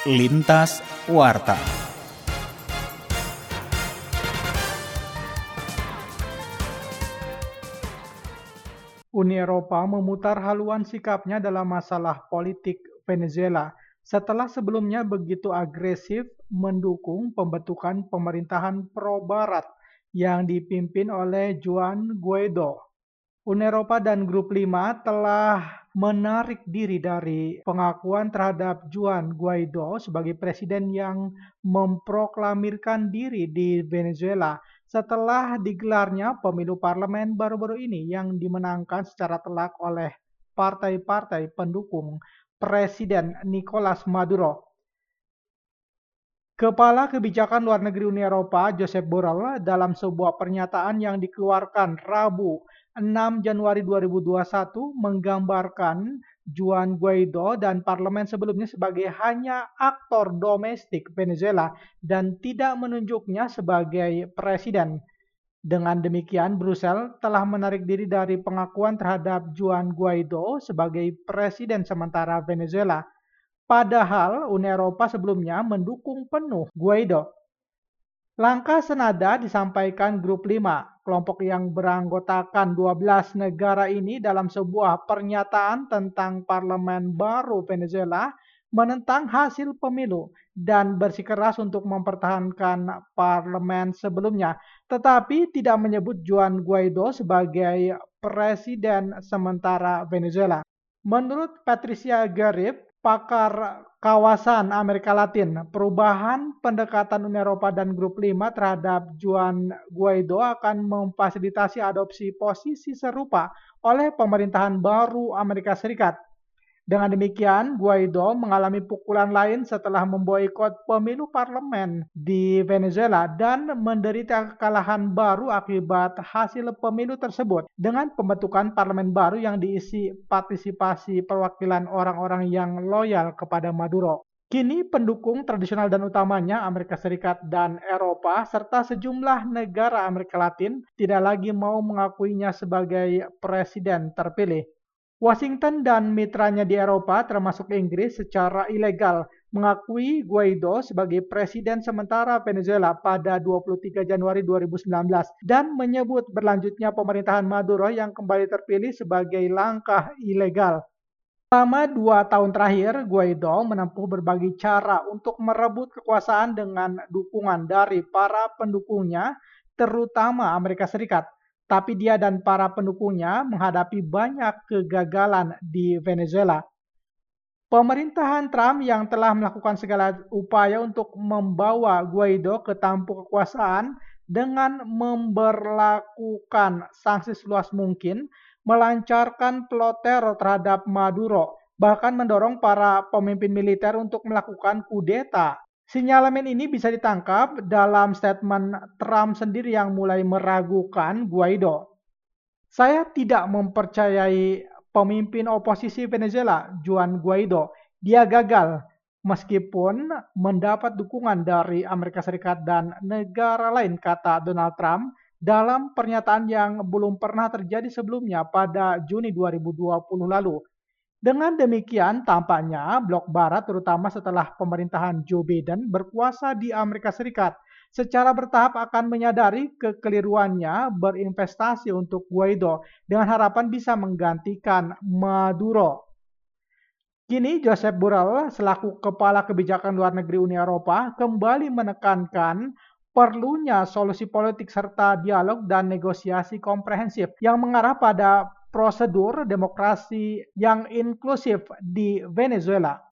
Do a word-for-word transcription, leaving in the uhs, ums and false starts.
Lintas Warta. Uni Eropa memutar haluan sikapnya dalam masalah politik Venezuela setelah sebelumnya begitu agresif mendukung pembentukan pemerintahan pro-barat yang dipimpin oleh Juan Guaido. Uni Eropa dan Grup lima telah menarik diri dari pengakuan terhadap Juan Guaido sebagai presiden yang memproklamirkan diri di Venezuela setelah digelarnya pemilu parlemen baru-baru ini yang dimenangkan secara telak oleh partai-partai pendukung Presiden Nicolas Maduro. Kepala Kebijakan Luar Negeri Uni Eropa, Josep Borrell, dalam sebuah pernyataan yang dikeluarkan Rabu enam Januari dua ribu dua puluh satu menggambarkan Juan Guaido dan parlemen sebelumnya sebagai hanya aktor domestik Venezuela dan tidak menunjuknya sebagai presiden. Dengan demikian, Brussels telah menarik diri dari pengakuan terhadap Juan Guaido sebagai presiden sementara Venezuela. Padahal Uni Eropa sebelumnya mendukung penuh Guaido. Langkah senada disampaikan Grup lima, kelompok yang beranggotakan dua belas negara ini dalam sebuah pernyataan tentang parlemen baru Venezuela menentang hasil pemilu dan bersikeras untuk mempertahankan parlemen sebelumnya, tetapi tidak menyebut Juan Guaido sebagai presiden sementara Venezuela. Menurut Patricia Garib, pakar kawasan Amerika Latin, perubahan pendekatan Uni Eropa dan Grup lima terhadap Juan Guaido akan memfasilitasi adopsi posisi serupa oleh pemerintahan baru Amerika Serikat. Dengan demikian, Guaido mengalami pukulan lain setelah memboikot pemilu parlemen di Venezuela dan menderita kekalahan baru akibat hasil pemilu tersebut dengan pembentukan parlemen baru yang diisi partisipasi perwakilan orang-orang yang loyal kepada Maduro. Kini pendukung tradisional dan utamanya Amerika Serikat dan Eropa serta sejumlah negara Amerika Latin tidak lagi mau mengakuinya sebagai presiden terpilih. Washington dan mitranya di Eropa termasuk Inggris secara ilegal mengakui Guaido sebagai presiden sementara Venezuela pada dua puluh tiga Januari dua ribu sembilan belas dan menyebut berlanjutnya pemerintahan Maduro yang kembali terpilih sebagai langkah ilegal. Selama dua tahun terakhir, Guaido menempuh berbagai cara untuk merebut kekuasaan dengan dukungan dari para pendukungnya, terutama Amerika Serikat. Tapi dia dan para pendukungnya menghadapi banyak kegagalan di Venezuela. Pemerintahan Trump yang telah melakukan segala upaya untuk membawa Guaido ke tampuk kekuasaan dengan memberlakukan sanksi seluas mungkin, melancarkan plot teror terhadap Maduro, bahkan mendorong para pemimpin militer untuk melakukan kudeta. Sinyalemen ini bisa ditangkap dalam statement Trump sendiri yang mulai meragukan Guaido. Saya tidak mempercayai pemimpin oposisi Venezuela, Juan Guaido. Dia gagal meskipun mendapat dukungan dari Amerika Serikat dan negara lain, kata Donald Trump dalam pernyataan yang belum pernah terjadi sebelumnya pada Juni dua ribu dua puluh lalu. Dengan demikian, tampaknya blok barat terutama setelah pemerintahan Joe Biden berkuasa di Amerika Serikat secara bertahap akan menyadari kekeliruannya berinvestasi untuk Guaido dengan harapan bisa menggantikan Maduro. Kini Josep Borrell selaku Kepala Kebijakan Luar Negeri Uni Eropa kembali menekankan perlunya solusi politik serta dialog dan negosiasi komprehensif yang mengarah pada prosedur demokrasi yang inklusif di Venezuela.